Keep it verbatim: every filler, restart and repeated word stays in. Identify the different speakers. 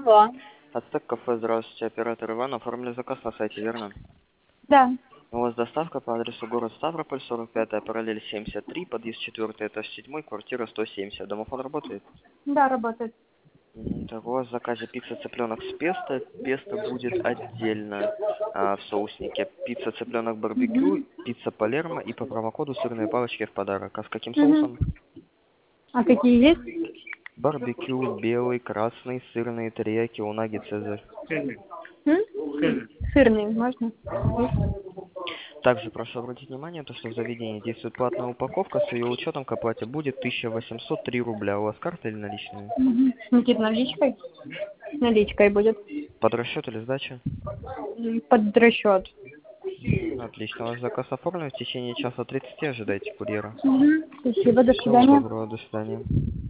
Speaker 1: Алло.
Speaker 2: Ацтек кафе, здравствуйте, оператор Иван, оформили заказ на сайте, верно?
Speaker 1: Да.
Speaker 2: У вас доставка по адресу город Ставрополь, сорок пятая, параллель семьдесят три, подъезд четвёртый, этаж седьмой, квартира сто семьдесят. Домофон работает?
Speaker 1: Да, работает.
Speaker 2: Мгм. Так, у вас в заказе пицца цыпленок с песто. Песто будет отдельно а, в соуснике. Пицца цыпленок барбекю,
Speaker 1: Угу.
Speaker 2: пицца палермо и по промокоду сырные палочки в подарок. А с каким
Speaker 1: Угу.
Speaker 2: соусом?
Speaker 1: А какие есть?
Speaker 2: Барбекю, белый, красный, сырный, терияки, унаги, цезарь.
Speaker 1: М? Сырный, можно?
Speaker 2: Также прошу обратить внимание, то, что в заведении действует платная упаковка, с ее учетом к оплате будет тысяча восемьсот три рубля. У вас карта или наличные?
Speaker 1: Угу. Никит, наличкой? Наличкой будет.
Speaker 2: Под расчет или сдача?
Speaker 1: М, Под расчет.
Speaker 2: М, Отлично, ваш заказ оформлен. В течение часа тридцати ожидайте курьера.
Speaker 1: Угу. Спасибо, до
Speaker 2: Всего
Speaker 1: свидания.
Speaker 2: доброго, до свидания.